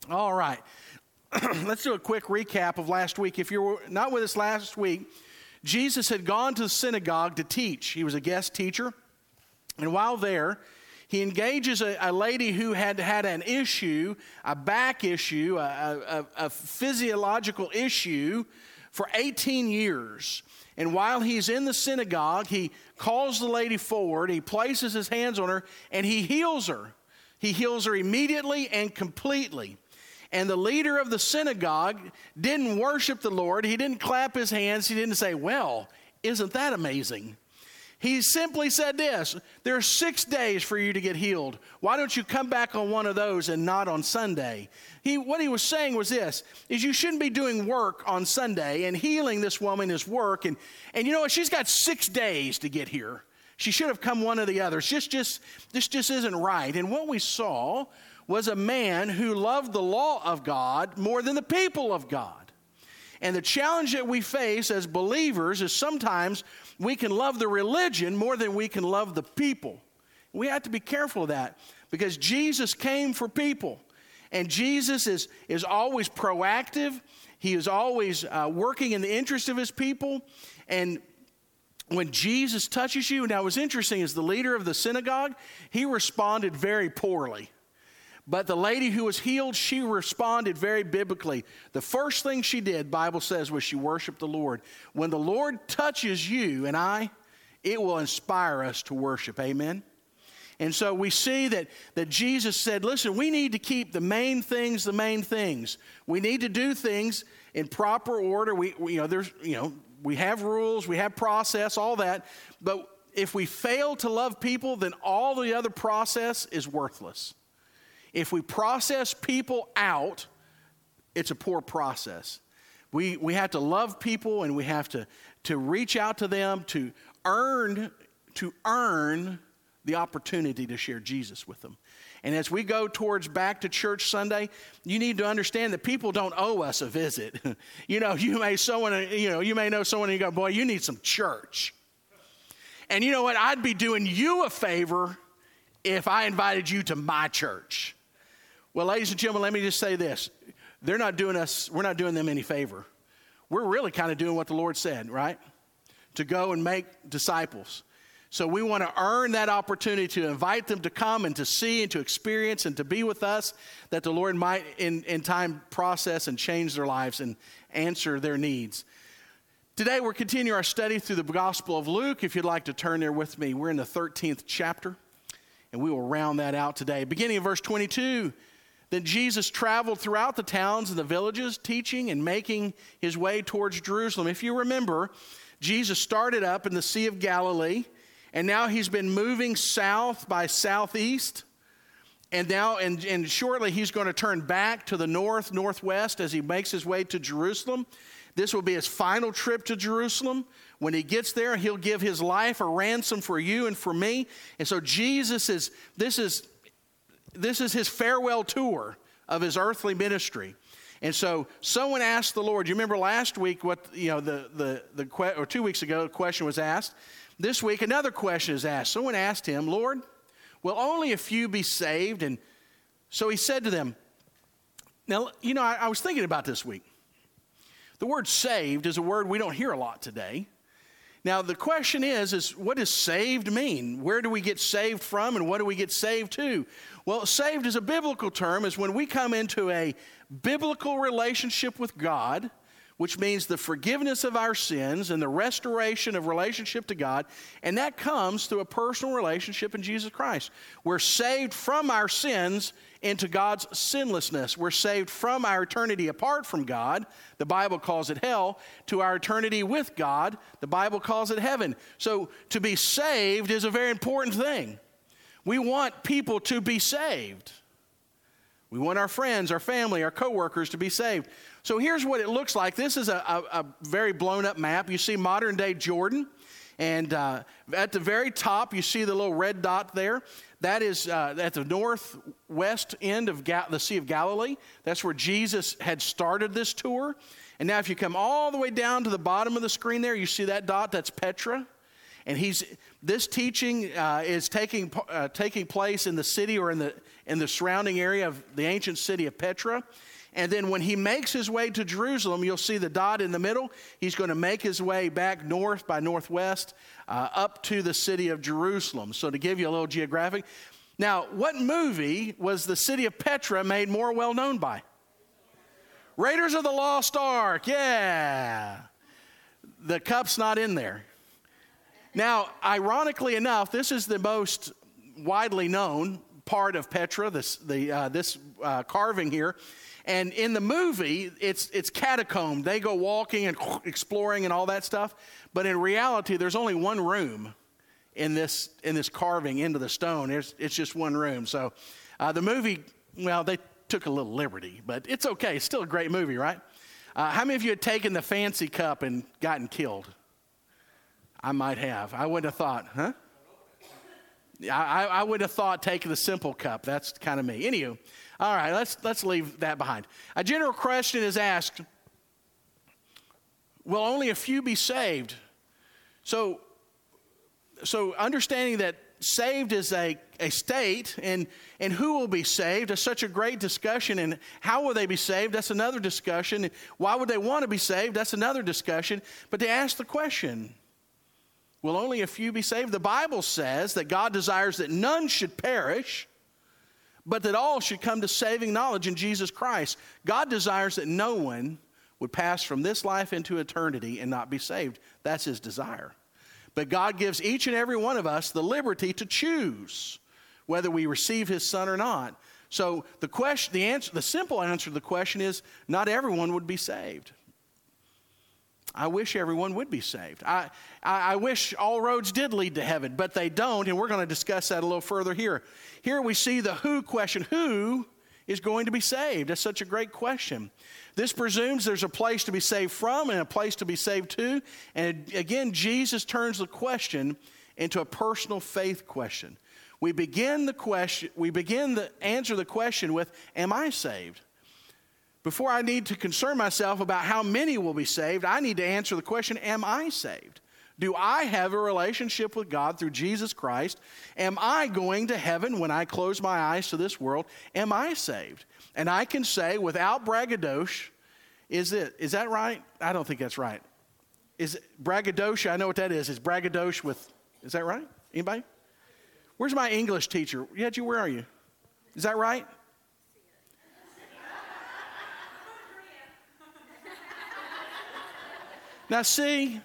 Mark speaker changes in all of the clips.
Speaker 1: All right. Let's do a quick recap of last week. If you were not with us last week, Jesus had gone to the synagogue to teach. He was a guest teacher. And while there, he engages a lady who had an issue, a back issue, a physiological issue for 18 years. And while he's in the synagogue, he calls the lady forward, he places his hands on her, and he heals her. He heals her immediately and completely. And the leader of the synagogue didn't worship the Lord. He didn't clap his hands. He didn't say, well, isn't that amazing? He simply said this, there are 6 days for you to get healed. Why don't you come back on one of those and not on Sunday? What he was saying was this, is you shouldn't be doing work on Sunday, and healing this woman is work. And you know what? She's got 6 days to get here. She should have come one of the others. This just isn't right. And what we saw was a man who loved the law of God more than the people of God. And the challenge that we face as believers is sometimes we can love the religion more than we can love the people. We have to be careful of that because Jesus came for people. And Jesus is always proactive. He is always working in the interest of his people. And when Jesus touches you, now what's interesting is the leader of the synagogue, he responded very poorly. But the lady who was healed, she responded very biblically. The first thing she did, Bible says, was she worshiped the Lord. When the Lord touches you and I, it will inspire us to worship. Amen? And so we see that Jesus said, listen, we need to keep the main things the main things. We need to do things in proper order. We have rules, we have process, all that. But if we fail to love people, then all the other process is worthless. If we process people out, it's a poor process. We have to love people, and we have to reach out to them to earn the opportunity to share Jesus with them. And as we go towards back to church Sunday, you need to understand that people don't owe us a visit. You may know someone and you go, boy, you need some church. And you know what? I'd be doing you a favor if I invited you to my church. Well, ladies and gentlemen, let me just say this. We're not doing them any favor. We're really kind of doing what the Lord said, right? To go and make disciples. So we want to earn that opportunity to invite them to come and to see and to experience and to be with us, that the Lord might in time process and change their lives and answer their needs. Today we're continuing our study through the Gospel of Luke. If you'd like to turn there with me, we're in the 13th chapter, and we will round that out today. Beginning of verse 22, then Jesus traveled throughout the towns and the villages, teaching and making his way towards Jerusalem. If you remember, Jesus started up in the Sea of Galilee, and now he's been moving south by southeast. And now, and shortly, he's going to turn back to the northwest as he makes his way to Jerusalem. This will be his final trip to Jerusalem. When he gets there, he'll give his life a ransom for you and for me. And so this is his farewell tour of his earthly ministry. And so someone asked the Lord, you remember last week or 2 weeks ago, the question was asked. This week, another question is asked. Someone asked him, Lord, will only a few be saved? And so he said to them, now, I was thinking about this week. The word saved is a word we don't hear a lot today. Now, the question is what does saved mean? Where do we get saved from, and what do we get saved to? Well, saved is a biblical term. Is when we come into a biblical relationship with God, which means the forgiveness of our sins and the restoration of relationship to God, and that comes through a personal relationship in Jesus Christ. We're saved from our sins into God's sinlessness. We're saved from our eternity apart from God. The Bible calls it hell. To our eternity with God, the Bible calls it heaven. So to be saved is a very important thing. We want people to be saved. We want our friends, our family, our coworkers to be saved. So here's what it looks like. This is a very blown up map. You see modern day Jordan. And at the very top, you see the little red dot there. That is at the northwest end of the Sea of Galilee. That's where Jesus had started this tour. And now if you come all the way down to the bottom of the screen there, you see that dot, that's Petra. And this teaching is taking place in the city or in the surrounding area of the ancient city of Petra. And then when he makes his way to Jerusalem, you'll see the dot in the middle. He's going to make his way back north by northwest up to the city of Jerusalem. So to give you a little geographic. Now, what movie was the city of Petra made more well known by? Raiders of the Lost Ark, yeah. The cup's not in there. Now, ironically enough, this is the most widely known part of Petra, this carving here. And in the movie, it's catacombed. They go walking and exploring and all that stuff. But in reality, there's only one room in this carving into the stone. It's just one room. So the movie, well, they took a little liberty, but it's okay. It's still a great movie, right? How many of you had taken the fancy cup and gotten killed? I might have. I wouldn't have thought, huh? I would have thought taking the simple cup. That's kind of me. Anywho, all right, let's leave that behind. A general question is asked, will only a few be saved? So understanding that saved is a state, and who will be saved is such a great discussion. And how will they be saved? That's another discussion. And why would they want to be saved? That's another discussion. But to ask the question, will only a few be saved? The Bible says that God desires that none should perish, but that all should come to saving knowledge in Jesus Christ. God desires that no one would pass from this life into eternity and not be saved. That's his desire. But God gives each and every one of us the liberty to choose whether we receive his son or not. So the simple answer to the question is not everyone would be saved. I wish everyone would be saved. I wish all roads did lead to heaven, but they don't, and we're going to discuss that a little further here. Here we see the who question. Who is going to be saved? That's such a great question. This presumes there's a place to be saved from and a place to be saved to. And again, Jesus turns the question into a personal faith question. We begin to answer the question with, am I saved? Before I need to concern myself about how many will be saved, I need to answer the question, am I saved? Do I have a relationship with God through Jesus Christ? Am I going to heaven when I close my eyes to this world? Am I saved? And I can say without braggadocio, is that right? I don't think that's right. Is braggadocio, I know what that is. Is braggadocio with, is that right? Anybody? Where's my English teacher? Yet where are you? Is that right? Now see,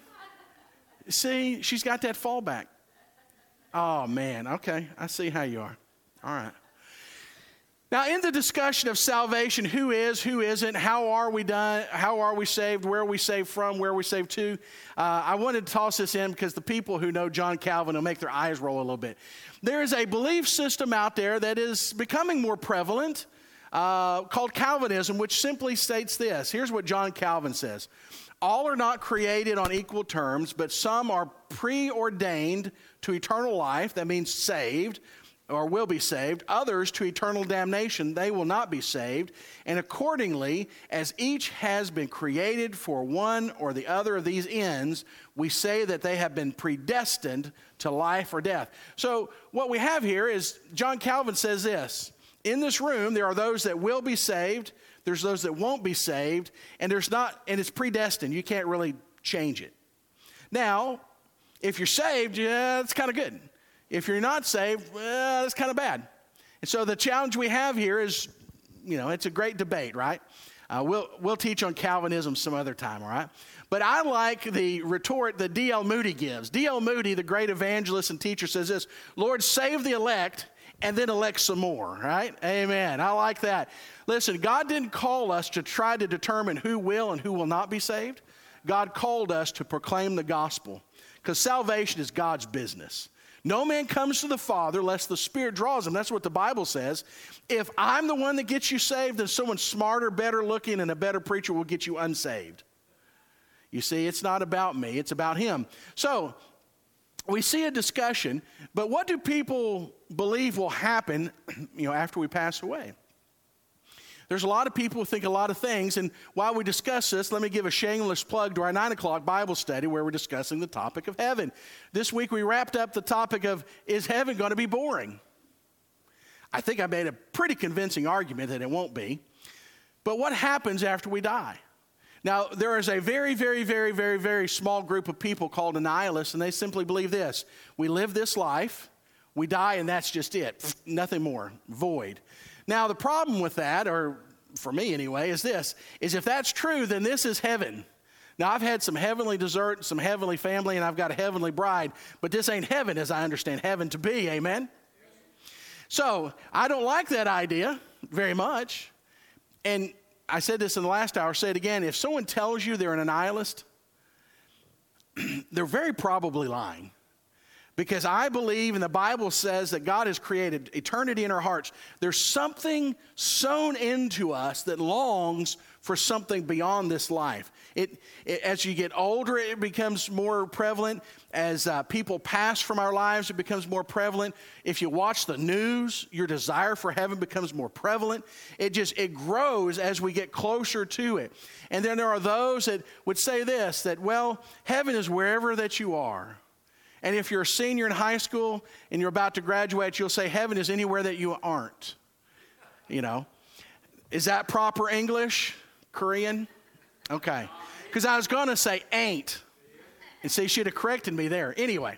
Speaker 1: she's got that fallback. Oh man, okay, I see how you are. All right. Now in the discussion of salvation, who is, who isn't, how are we done, how are we saved, where are we saved from, where are we saved to, I wanted to toss this in because the people who know John Calvin will make their eyes roll a little bit. There is a belief system out there that is becoming more prevalent called Calvinism, which simply states this. Here's what John Calvin says. All are not created on equal terms, but some are preordained to eternal life, that means saved, or will be saved. Others to eternal damnation, they will not be saved. And accordingly, as each has been created for one or the other of these ends, we say that they have been predestined to life or death. So what we have here is, John Calvin says this, in this room there are those that will be saved, there's those that won't be saved, and it's predestined. You can't really change it. Now, if you're saved, yeah, that's kind of good. If you're not saved, well, that's kind of bad. And so the challenge we have here is, it's a great debate, right? We'll teach on Calvinism some other time, all right? But I like the retort that D.L. Moody gives. D.L. Moody, the great evangelist and teacher, says this, Lord, save the elect, and then elect some more, right? Amen. I like that. Listen, God didn't call us to try to determine who will and who will not be saved. God called us to proclaim the gospel because salvation is God's business. No man comes to the Father lest the Spirit draws him. That's what the Bible says. If I'm the one that gets you saved, then someone smarter, better looking, and a better preacher will get you unsaved. You see, it's not about me. It's about him. So we see a discussion, but what do people believe will happen, after we pass away? there's a lot of people who think a lot of things, and while we discuss this, let me give a shameless plug to our 9 o'clock Bible study where we're discussing the topic of heaven. This week we wrapped up the topic of, is heaven going to be boring? I think I made a pretty convincing argument that it won't be. But what happens after we die? Now, there is a very, very, very, very, very small group of people called a nihilist, and they simply believe this. We live this life, we die, and that's just it. Nothing more. Void. Now, the problem with that, or for me anyway, is this, is if that's true, then this is heaven. Now, I've had some heavenly dessert, some heavenly family, and I've got a heavenly bride, but this ain't heaven as I understand heaven to be, amen? So, I don't like that idea very much, and I said this in the last hour, say it again. If someone tells you they're an nihilist, they're very probably lying. Because I believe, and the Bible says that God has created eternity in our hearts. There's something sown into us that longs for something beyond this life. As you get older, it becomes more prevalent. As people pass from our lives, it becomes more prevalent. If you watch the news, your desire for heaven becomes more prevalent. It grows as we get closer to it. And then there are those that would say this, that, well, heaven is wherever that you are. And if you're a senior in high school and you're about to graduate, you'll say heaven is anywhere that you aren't. You know. Is that proper English? Korean? Okay. Because I was going to say ain't. And see, she'd have corrected me there. Anyway.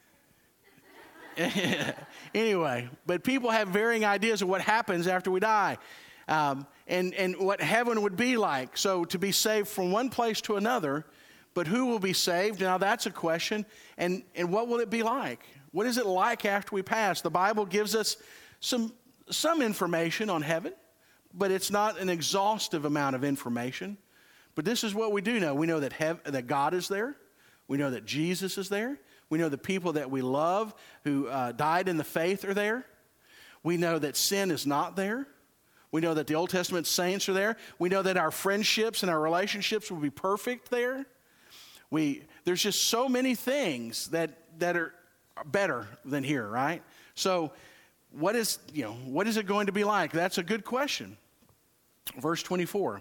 Speaker 1: But people have varying ideas of what happens after we die. And what heaven would be like. So to be saved from one place to another. But who will be saved? Now that's a question. And what will it be like? What is it like after we pass? The Bible gives us some information on heaven, but it's not an exhaustive amount of information. But this is what we do know. We know that God is there. We know that Jesus is there. We know the people that we love who died in the faith are there. We know that sin is not there. We know that the Old Testament saints are there. We know that our friendships and our relationships will be perfect there. There's just so many things that are better than here, right? So what is it going to be like? That's a good question. Verse 24.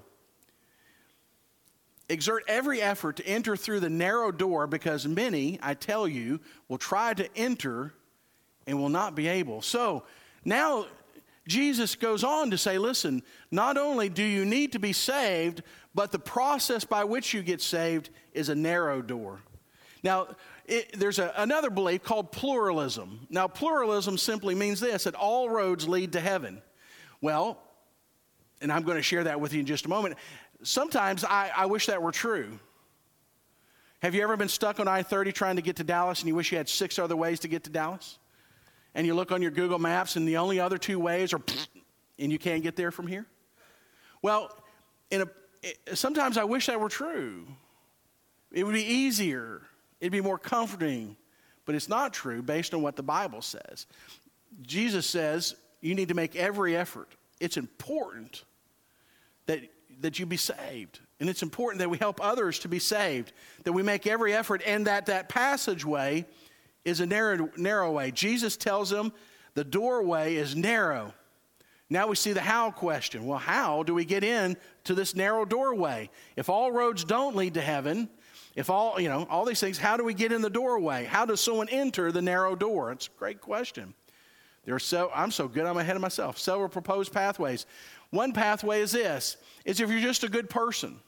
Speaker 1: Exert every effort to enter through the narrow door, because many, I tell you, will try to enter and will not be able. So now Jesus goes on to say, listen, not only do you need to be saved, but the process by which you get saved is a narrow door. Now, there's another belief called pluralism. Now, pluralism simply means this, that all roads lead to heaven. Well, and I'm going to share that with you in just a moment. Sometimes I wish that were true. Have you ever been stuck on I-30 trying to get to Dallas and you wish you had 6 other ways to get to Dallas? And you look on your Google Maps and the only other 2 ways are and you can't get there from here? Well, sometimes I wish that were true. It would be easier. It'd be more comforting. But it's not true based on what the Bible says. Jesus says you need to make every effort. It's important that you be saved. And it's important that we help others to be saved. That we make every effort, and that passageway is a narrow way. Jesus tells them the doorway is narrow. Now we see the how question. Well, how do we get in to this narrow doorway? If all roads don't lead to heaven, if all these things, how do we get in the doorway? How does someone enter the narrow door? It's a great question. I'm so good, I'm ahead of myself. Several proposed pathways. One pathway is this, is if you're just a good person.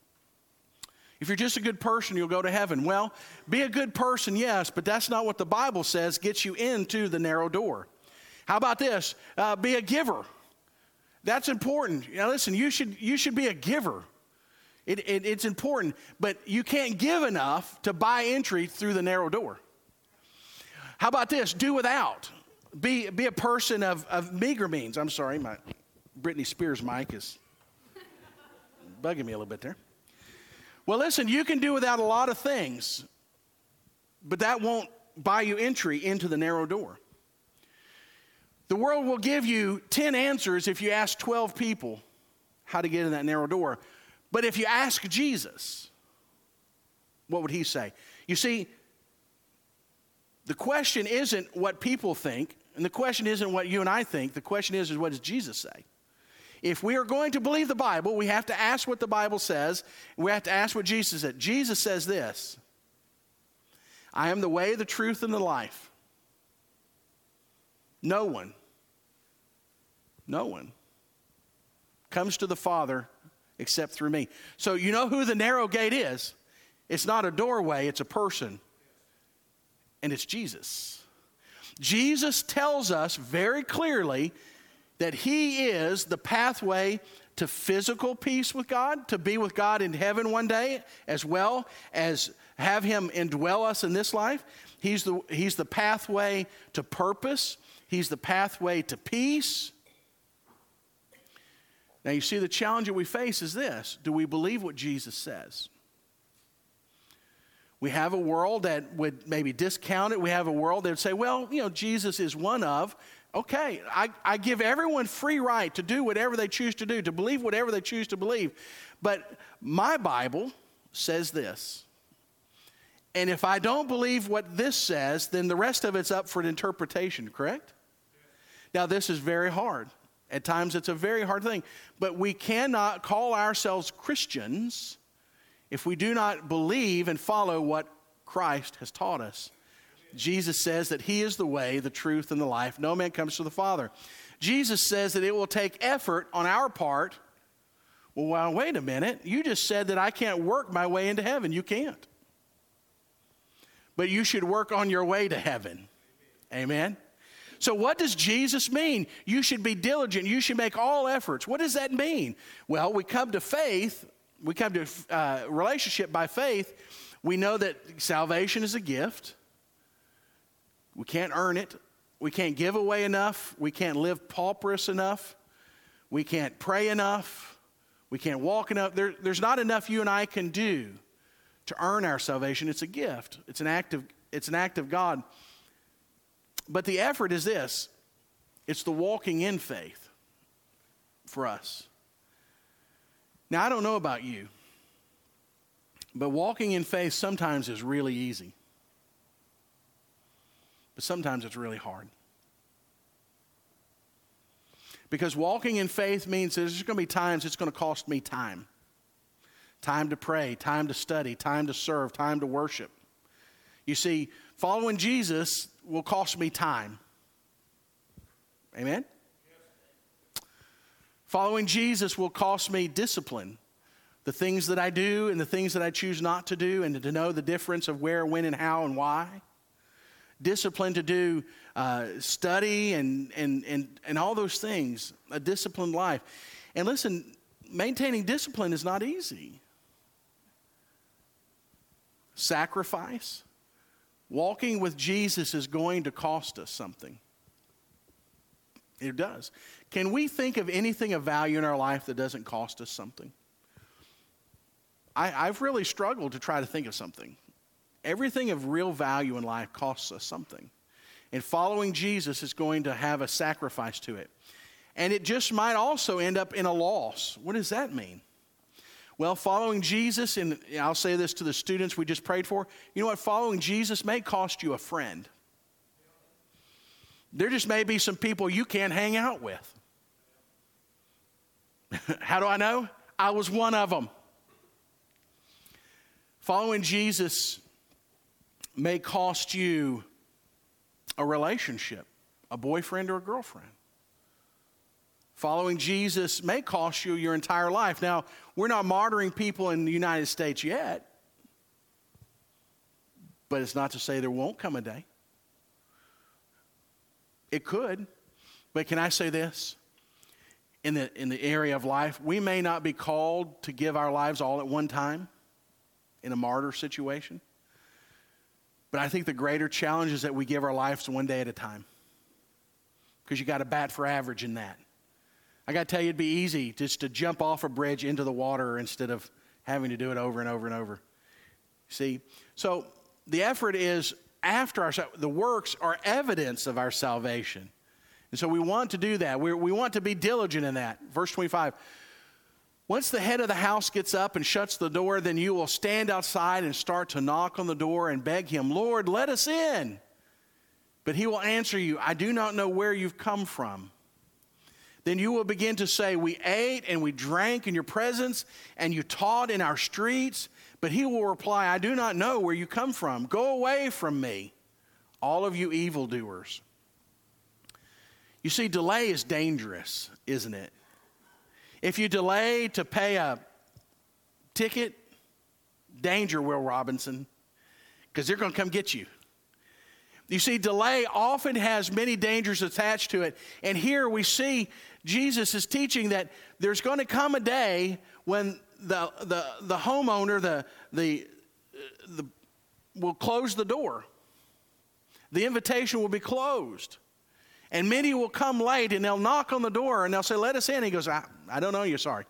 Speaker 1: If you're just a good person, you'll go to heaven. Well, be a good person, yes, but that's not what the Bible says gets you into the narrow door. How about this? Be a giver. That's important. Now listen, you should be a giver. It's important, but you can't give enough to buy entry through the narrow door. How about this? Do without. Be a person of meager means. I'm sorry, my Britney Spears mic is bugging me a little bit there. Well, listen, you can do without a lot of things, but that won't buy you entry into the narrow door. The world will give you 10 answers if you ask 12 people how to get in that narrow door. But if you ask Jesus, what would he say? You see, the question isn't what people think, and the question isn't what you and I think. The question is what does Jesus say? If we are going to believe the Bible, we have to ask what the Bible says. We have to ask what Jesus said. Jesus says this: I am the way, the truth, and the life. No one comes to the Father except through me. So you know who the narrow gate is. It's not a doorway, it's a person. And it's Jesus. Jesus tells us very clearly that he is the pathway to physical peace with God, to be with God in heaven one day, as well as have him indwell us in this life. He's the pathway to purpose. He's the pathway to peace. Now you see, the challenge that we face is this: do we believe what Jesus says? We have a world that would maybe discount it. We have a world that would say, well, Jesus is one of. Okay, I give everyone free right to do whatever they choose to do, to believe whatever they choose to believe. But my Bible says this. And if I don't believe what this says, then the rest of it's up for interpretation, correct? Now, this is very hard. At times, it's a very hard thing. But we cannot call ourselves Christians if we do not believe and follow what Christ has taught us. Jesus says that he is the way, the truth, and the life. No man comes to the Father. Jesus says that it will take effort on our part. Well, wait a minute. You just said that I can't work my way into heaven. You can't. But you should work on your way to heaven. Amen? So what does Jesus mean? You should be diligent. You should make all efforts. What does that mean? Well, we come to faith. We come to relationship by faith. We know that salvation is a gift. We can't earn it. We can't give away enough. We can't live pauperous enough. We can't pray enough. We can't walk enough. There's not enough you and I can do to earn our salvation. It's a gift. It's an act of God. But the effort is this. It's the walking in faith for us. Now, I don't know about you, but walking in faith sometimes is really easy. But sometimes it's really hard. Because walking in faith means that there's going to be times it's going to cost me time. Time to pray, time to study, time to serve, time to worship. You see, following Jesus will cost me time. Amen? Following Jesus will cost me discipline. The things that I do and the things that I choose not to do, and to know the difference of where, when, and how, and why. Discipline to do study and all those things. A disciplined life. And listen, maintaining discipline is not easy. Sacrifice. Walking with Jesus is going to cost us something. It does. Can we think of anything of value in our life that doesn't cost us something? I've really struggled to try to think of something. Everything of real value in life costs us something. And following Jesus is going to have a sacrifice to it. And it just might also end up in a loss. What does that mean? Well, following Jesus, and I'll say this to the students we just prayed for, you know what? Following Jesus may cost you a friend. There just may be some people you can't hang out with. How do I know? I was one of them. Following Jesus may cost you a relationship, a boyfriend or a girlfriend. Following Jesus may cost you your entire life. Now, we're not martyring people in the United States yet, but it's not to say there won't come a day. It could, but can I say this? In the area of life, we may not be called to give our lives all at one time in a martyr situation. But I think the greater challenge is that we give our lives one day at a time. Because you got to bat for average in that. I got to tell you, it'd be easy just to jump off a bridge into the water instead of having to do it over and over and over. See? So the effort is after the works are evidence of our salvation. And so we want to do that. We want to be diligent in that. Verse 25. Once the head of the house gets up and shuts the door, then you will stand outside and start to knock on the door and beg him, Lord, let us in. But he will answer you, I do not know where you've come from. Then you will begin to say, we ate and we drank in your presence, and you taught in our streets. But he will reply, I do not know where you come from. Go away from me, all of you evildoers. You see, delay is dangerous, isn't it? If you delay to pay a ticket, danger, Will Robinson, because they're going to come get you. You see, delay often has many dangers attached to it. And here we see Jesus is teaching that there's going to come a day when the homeowner will close the door. The invitation will be closed. And many will come late and they'll knock on the door and they'll say, let us in. He goes, I don't know you, sorry.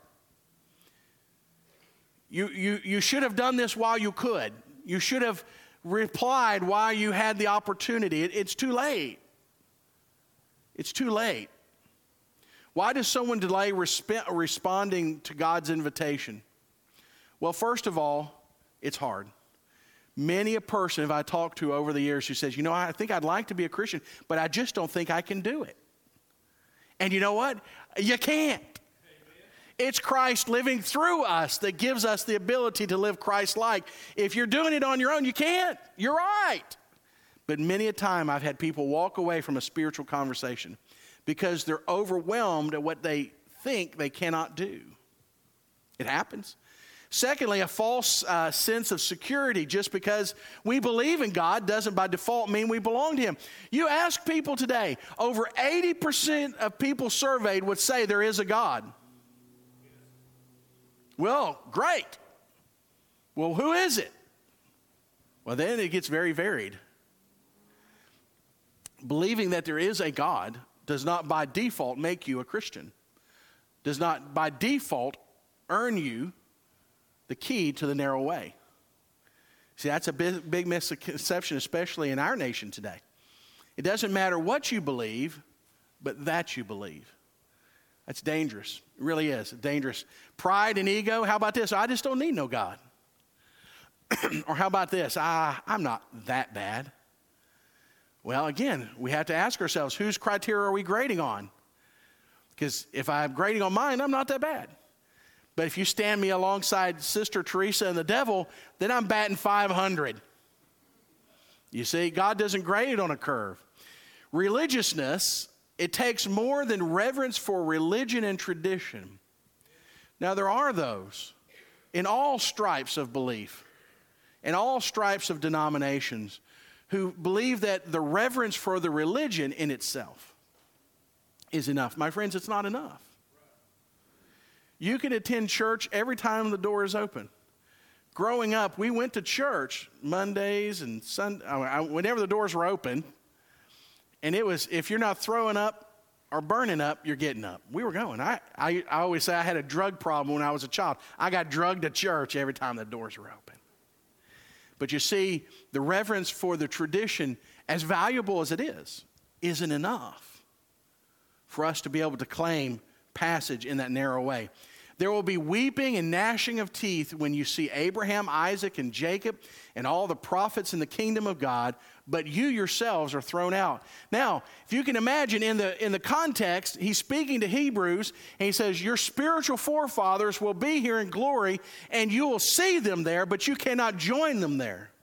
Speaker 1: You should have done this while you could. You should have replied while you had the opportunity. It's too late. It's too late. Why does someone delay responding to God's invitation? Well, first of all, it's hard. Many a person have I talked to over the years who says, I think I'd like to be a Christian, but I just don't think I can do it. And you know what? You can't. It's Christ living through us that gives us the ability to live Christ-like. If you're doing it on your own, you can't. You're right. But many a time I've had people walk away from a spiritual conversation because they're overwhelmed at what they think they cannot do. It happens. Secondly, a false sense of security. Just because we believe in God doesn't by default mean we belong to Him. You ask people today, over 80% of people surveyed would say there is a God. Well, great. Well, who is it? Well, then it gets very varied. Believing that there is a God does not by default make you a Christian. Does not by default earn you the key to the narrow way. See, that's a big misconception, especially in our nation today. It doesn't matter what you believe, but that you believe. That's dangerous. It really is dangerous. Pride and ego. How about this? I just don't need no God. Or how about this? I'm not that bad. Well, again, we have to ask ourselves, whose criteria are we grading on? Because if I'm grading on mine, I'm not that bad. But if you stand me alongside Sister Teresa and the devil, then I'm batting 500. You see, God doesn't grade it on a curve. Religiousness, it takes more than reverence for religion and tradition. Now, there are those in all stripes of belief, in all stripes of denominations, who believe that the reverence for the religion in itself is enough. My friends, it's not enough. You can attend church every time the door is open. Growing up, we went to church Mondays and Sundays, whenever the doors were open. And it was, if you're not throwing up or burning up, you're getting up. We were going. I always say I had a drug problem when I was a child. I got drugged to church every time the doors were open. But you see, the reverence for the tradition, as valuable as it is, isn't enough for us to be able to claim passage in that narrow way. There will be weeping and gnashing of teeth when you see Abraham, Isaac, and Jacob and all the prophets in the kingdom of God, but you yourselves are thrown out. Now, if you can imagine in the context, he's speaking to Hebrews, and he says, your spiritual forefathers will be here in glory, and you will see them there, but you cannot join them there.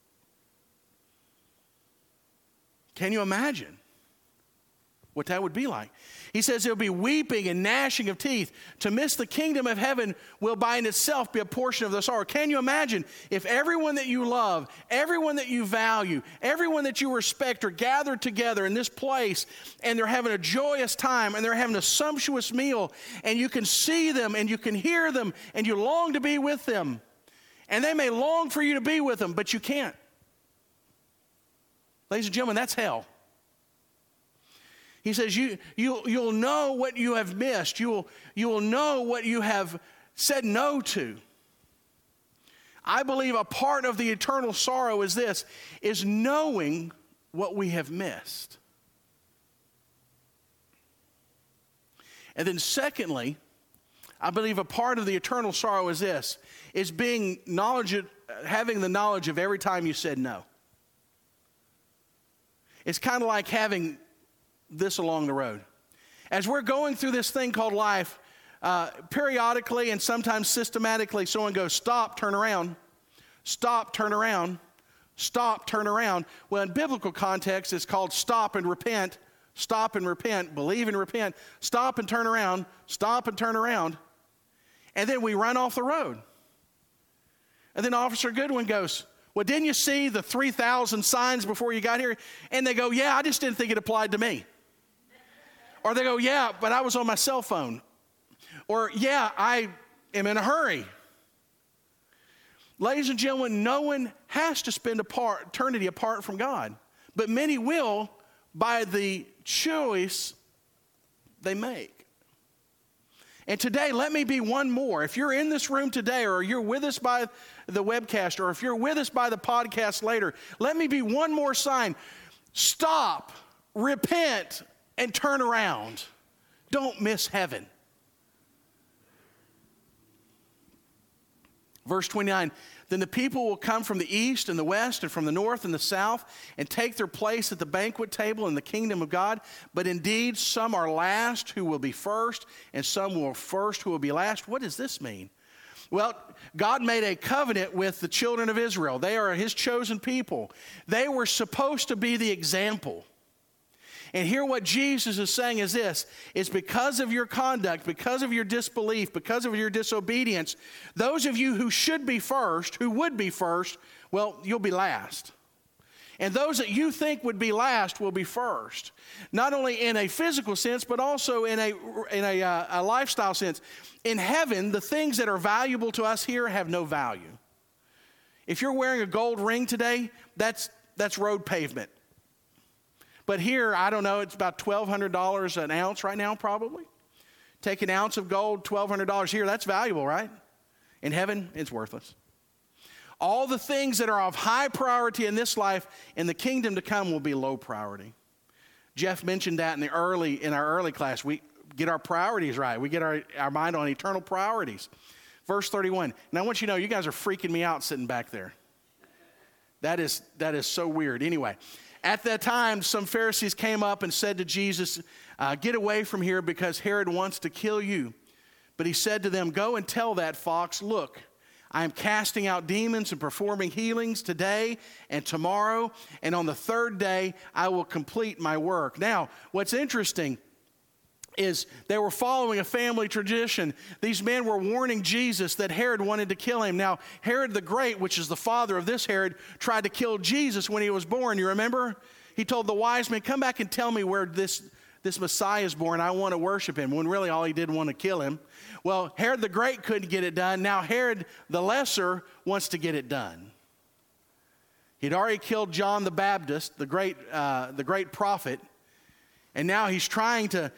Speaker 1: Can you imagine what that would be like? He says there'll be weeping and gnashing of teeth. To miss the kingdom of heaven will by in itself be a portion of the sorrow. Can you imagine if everyone that you love, everyone that you value, everyone that you respect are gathered together in this place and they're having a joyous time and they're having a sumptuous meal and you can see them and you can hear them and you long to be with them. And they may long for you to be with them, but you can't. Ladies and gentlemen, that's hell. He says you'll know what you have missed. You will know what you have said no to. I believe a part of the eternal sorrow is this, is knowing what we have missed. And then secondly, I believe a part of the eternal sorrow is this, is having the knowledge of every time you said no. It's kind of like having this along the road. As we're going through this thing called life, periodically and sometimes systematically, someone goes, stop, turn around. Stop, turn around. Stop, turn around. Well, in biblical context, it's called stop and repent. Stop and repent. Believe and repent. Stop and turn around. Stop and turn around. And then we run off the road. And then Officer Goodwin goes, well, didn't you see the 3,000 signs before you got here? And they go, yeah, I just didn't think it applied to me. Or they go, yeah, but I was on my cell phone. Or, yeah, I am in a hurry. Ladies and gentlemen, no one has to spend eternity apart from God. But many will by the choice they make. And today, let me be one more. If you're in this room today, or you're with us by the webcast, or if you're with us by the podcast later, let me be one more sign. Stop, repent, and turn around. Don't miss heaven. Verse 29, then the people will come from the east and the west and from the north and the south and take their place at the banquet table in the kingdom of God. But indeed, some are last who will be first, and some will first who will be last. What does this mean? Well, God made a covenant with the children of Israel. They are his chosen people. They were supposed to be the example. And here what Jesus is saying is this, is because of your conduct, because of your disbelief, because of your disobedience, those of you who should be first, who would be first, well, you'll be last. And those that you think would be last will be first. Not only in a physical sense, but also in a lifestyle sense. In heaven, the things that are valuable to us here have no value. If you're wearing a gold ring today, that's road pavement. But here, I don't know, it's about $1,200 an ounce right now probably. Take an ounce of gold, $1,200 here, that's valuable, right? In heaven, it's worthless. All the things that are of high priority in this life, in the kingdom to come, will be low priority. Jeff mentioned that in our early class. We get our priorities right. We get our mind on eternal priorities. Verse 31. Now I want you to know, you guys are freaking me out sitting back there. That is so weird. Anyway. At that time, some Pharisees came up and said to Jesus, get away from here because Herod wants to kill you. But he said to them, go and tell that fox, look, I am casting out demons and performing healings today and tomorrow, and on the third day I will complete my work. Now, what's interesting is they were following a family tradition. These men were warning Jesus that Herod wanted to kill him. Now, Herod the Great, which is the father of this Herod, tried to kill Jesus when he was born. You remember? He told the wise men, come back and tell me where this Messiah is born. I want to worship him, when really all he did want to kill him. Well, Herod the Great couldn't get it done. Now Herod the Lesser wants to get it done. He'd already killed John the Baptist, the great prophet, and now he's trying to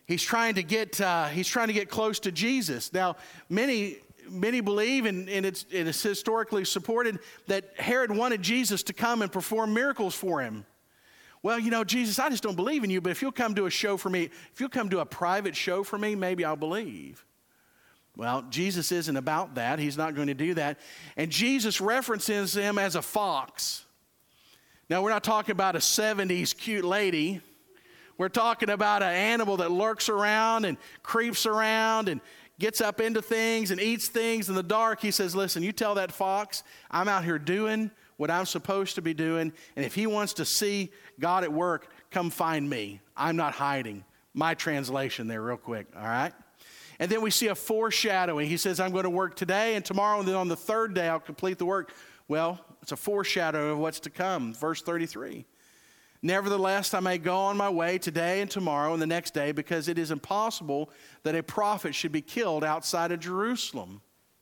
Speaker 1: get close to Jesus. Now, many believe, and it's historically supported, that Herod wanted Jesus to come and perform miracles for him. Well, you know, Jesus, I just don't believe in you, but if you'll come do a show for me, if you'll come do a private show for me, maybe I'll believe. Well, Jesus isn't about that. He's not going to do that. And Jesus references him as a fox. Now, we're not talking about a 70s cute lady. We're talking about an animal that lurks around and creeps around and gets up into things and eats things in the dark. He says, listen, you tell that fox, I'm out here doing what I'm supposed to be doing. And if he wants to see God at work, come find me. I'm not hiding. My translation there real quick, all right? And then we see a foreshadowing. He says, I'm going to work today and tomorrow, and then on the third day I'll complete the work. Well, it's a foreshadowing of what's to come. Verse 33. Nevertheless, I may go on my way today and tomorrow and the next day, because it is impossible that a prophet should be killed outside of Jerusalem.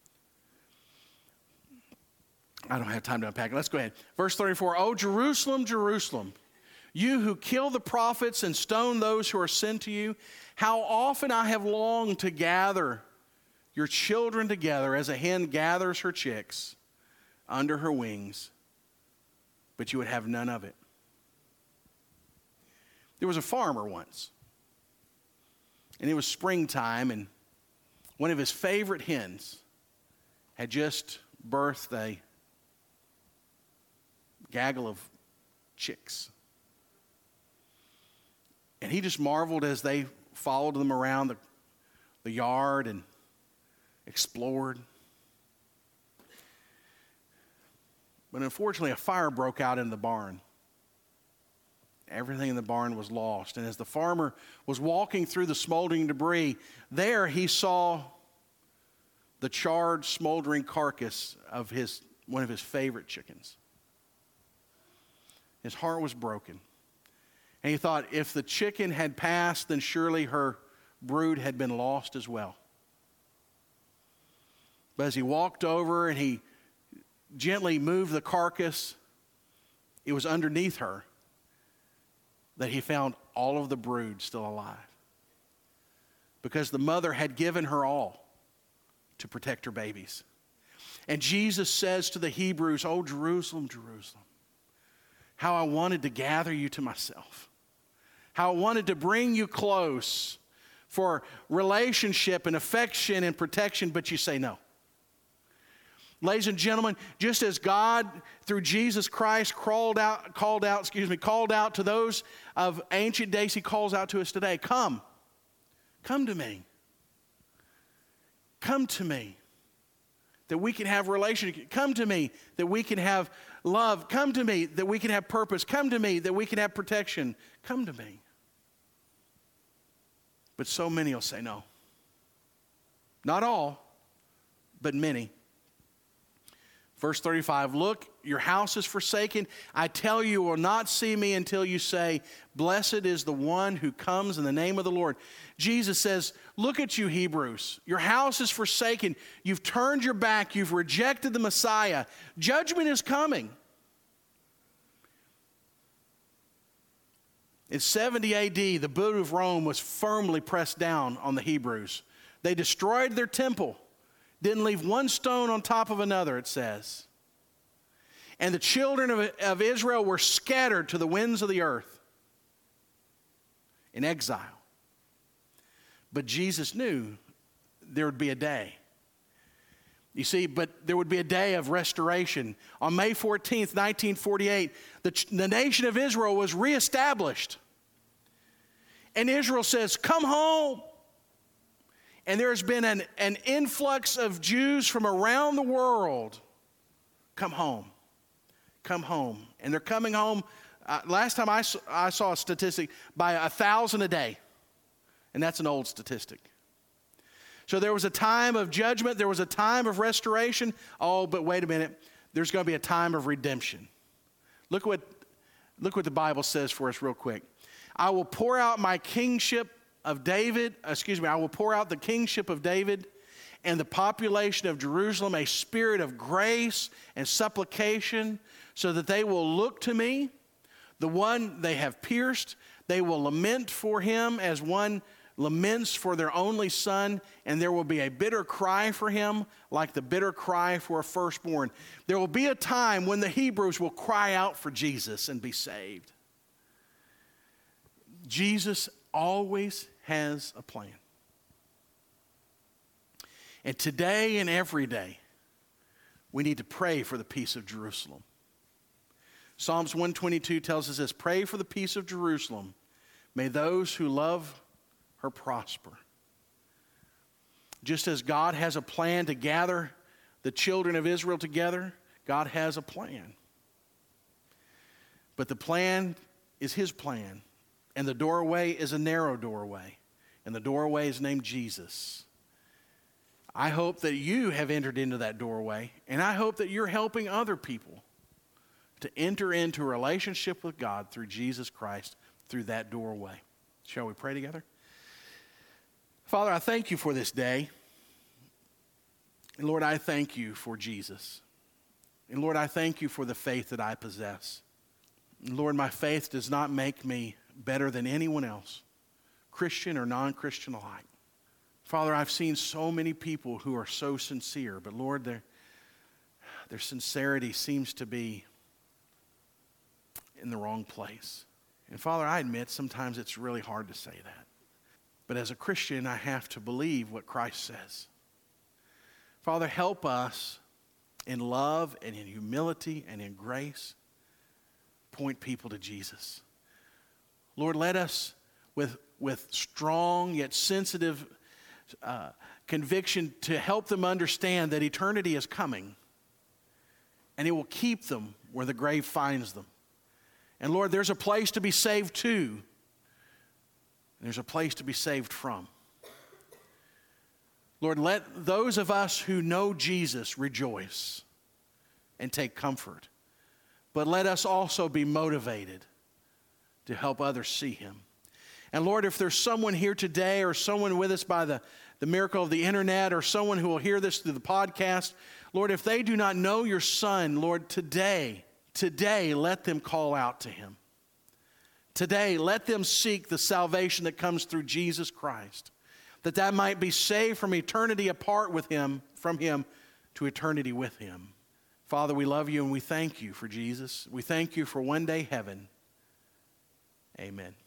Speaker 1: I don't have time to unpack it. Let's go ahead. Verse 34, O Jerusalem, Jerusalem, you who kill the prophets and stone those who are sent to you, how often I have longed to gather your children together as a hen gathers her chicks under her wings, but you would have none of it. There was a farmer once, and it was springtime, and one of his favorite hens had just birthed a gaggle of chicks. And he just marveled as they followed them around the yard and explored. But unfortunately, a fire broke out in the barn. Everything in the barn was lost. And as the farmer was walking through the smoldering debris, there he saw the charred, smoldering carcass of one of his favorite chickens. His heart was broken. And he thought, if the chicken had passed, then surely her brood had been lost as well. But as he walked over and he gently moved the carcass, it was underneath her that he found all of the brood still alive. Because the mother had given her all to protect her babies. And Jesus says to the Hebrews, "Oh, Jerusalem, Jerusalem, how I wanted to gather you to myself. How I wanted to bring you close for relationship and affection and protection, but you say no." Ladies and gentlemen, just as God, through Jesus Christ, called out to those of ancient days, He calls out to us today. Come to me. Come to me, that we can have relationship. Come to me, that we can have love. Come to me, that we can have purpose. Come to me, that we can have protection. Come to me. But so many will say no. Not all, but many. Verse 35, "Look, your house is forsaken. I tell you will not see me until you say, 'Blessed is the one who comes in the name of the Lord.'" Jesus says, look at you, Hebrews. Your house is forsaken. You've turned your back. You've rejected the Messiah. Judgment is coming. In 70 AD, the boot of Rome was firmly pressed down on the Hebrews. They destroyed their temple. Didn't leave one stone on top of another, it says. And the children of Israel were scattered to the winds of the earth in exile. But Jesus knew there would be a day. You see, but there would be a day of restoration. On May 14th, 1948, the nation of Israel was reestablished. And Israel says, "Come home." And there has been an influx of Jews from around the world. Come home. Come home. And they're coming home, last time I saw a statistic, by 1,000 a day. And that's an old statistic. So there was a time of judgment. There was a time of restoration. Oh, but wait a minute. There's going to be a time of redemption. Look what the Bible says for us real quick. "I will pour out my kingship of David, I will pour out the kingship of David and the population of Jerusalem a spirit of grace and supplication, so that they will look to me, the one they have pierced. They will lament for him as one laments for their only son, and there will be a bitter cry for him, like the bitter cry for a firstborn." There will be a time when the Hebrews will cry out for Jesus and be saved. Jesus always has a plan. And today and every day, we need to pray for the peace of Jerusalem. Psalms 122 tells us this: "Pray for the peace of Jerusalem. May those who love her prosper." Just as God has a plan to gather the children of Israel together, God has a plan. But the plan is His plan. And the doorway is a narrow doorway. And the doorway is named Jesus. I hope that you have entered into that doorway. And I hope that you're helping other people to enter into a relationship with God through Jesus Christ, through that doorway. Shall we pray together? Father, I thank you for this day. And Lord, I thank you for Jesus. And Lord, I thank you for the faith that I possess. And Lord, my faith does not make me better than anyone else, Christian or non-Christian alike. Father, I've seen so many people who are so sincere, but Lord, their sincerity seems to be in the wrong place. And Father, I admit sometimes it's really hard to say that. But as a Christian, I have to believe what Christ says. Father, help us in love and in humility and in grace point people to Jesus. Lord, let us with strong yet sensitive conviction to help them understand that eternity is coming, and it will keep them where the grave finds them. And Lord, there's a place to be saved to, and there's a place to be saved from. Lord, let those of us who know Jesus rejoice and take comfort. But let us also be motivated to help others see him. And Lord, if there's someone here today or someone with us by the miracle of the internet or someone who will hear this through the podcast, Lord, if they do not know your Son, Lord, today, let them call out to him. Today, let them seek the salvation that comes through Jesus Christ, that might be saved from eternity apart with him, from him to eternity with him. Father, we love you and we thank you for Jesus. We thank you for one day heaven. Amen.